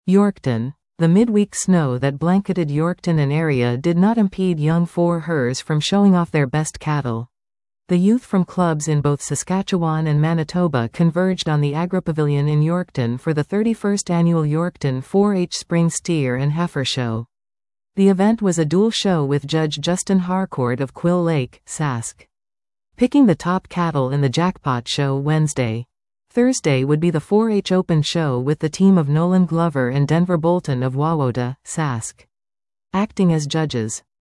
Yorkton. The midweek snow that blanketed Yorkton and area did not impede young 4Hers from showing off their best cattle. The youth from clubs in both Saskatchewan and Manitoba converged on the Agri-Pavilion in Yorkton for the 31st annual Yorkton 4-H Spring Steer and Heifer Show. The event was a dual show with Judge Justin Harcourt of Quill Lake, Sask, picking the top cattle in the Jackpot Show Wednesday. Thursday would be the 4-H Open Show with the team of Nolan Glover and Denver Bolton of Wawota, Sask, acting as judges.